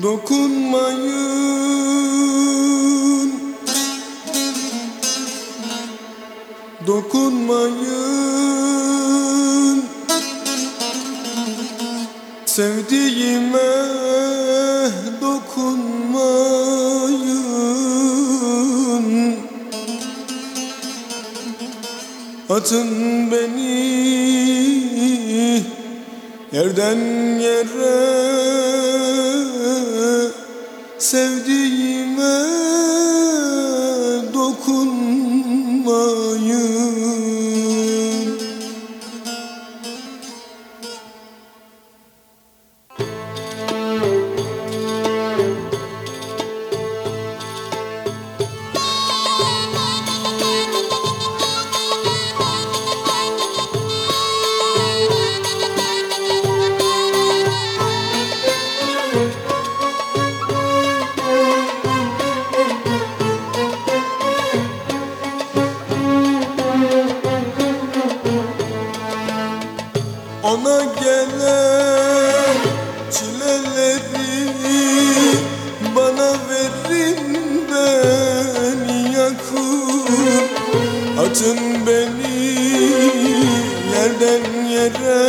Dokunmayın, dokunmayın, sevdiğime dokunmayın. Atın beni yerden yere, sevdiğime dokunmayın. Ona gelen çileleri bana verin, beni yakın. Atın beni yerden yere,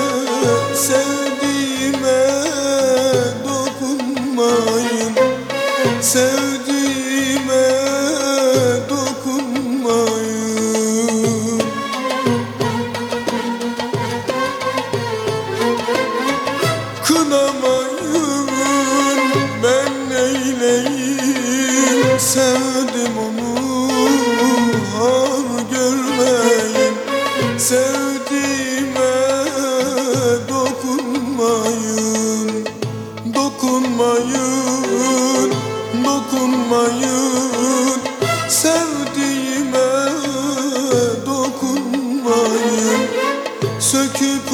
sevdiğime dokunmayın. Sevdiğime dokunmayın. Kınamayın, ben neyleyim, sevdim onu, har görmeyin. Sevdiğime dokunmayın, dokunmayın, dokunmayın. Sevdiğime dokunmayın. Söküp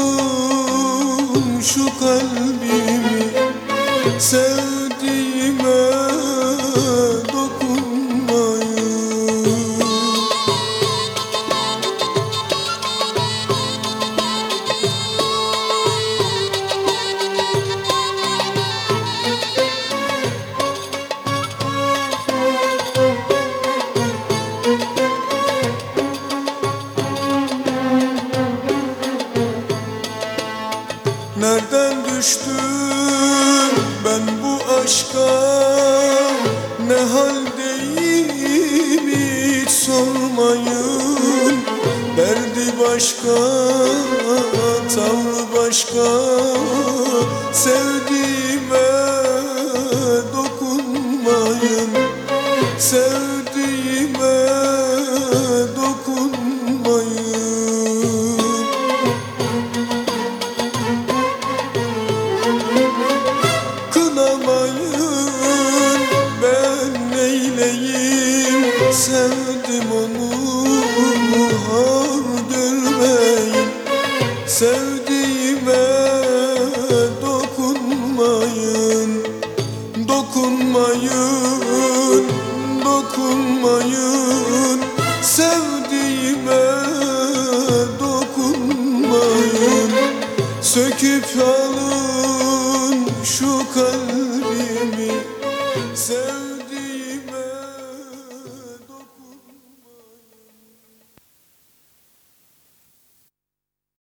alın şu kalbimi, sevdiğime dokunmayın. Nereden düştüm ben bu aşka, ne haldeyim hiç sormayın. Derdi başka, tavrı başka, sevdiğime dokunmayın. Sevdiğime dokunmayın. Kınamayın, ben neyleyim, sevdim onu, har görmeyin. Sevdiğime dokunmayın, dokunmayın, dokunmayın. Sevdiğime dokunmayın. Söküp alın şu kalbimi,